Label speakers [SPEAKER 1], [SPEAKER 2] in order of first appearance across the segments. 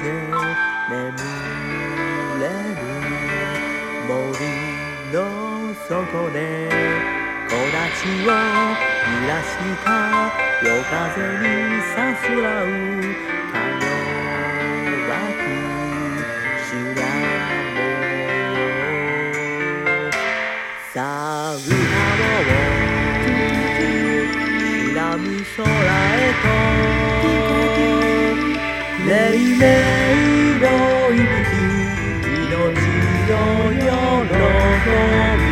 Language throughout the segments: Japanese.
[SPEAKER 1] 眠れる森の底で木立を揺らした夜風にさすらうかよわく修羅をさあ歌おう白む空へとれいれいの息吹命の喜び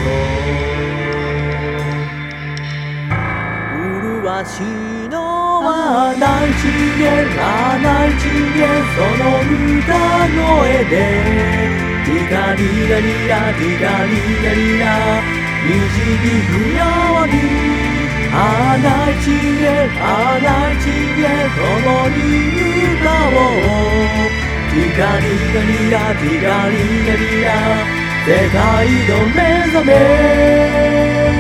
[SPEAKER 1] を麗しのは大地へ七一へその歌声でティカリラリラティカリラリラ導くように花一へ花一へ共に歌おうティカリラリラティカリラリラ世界の目覚め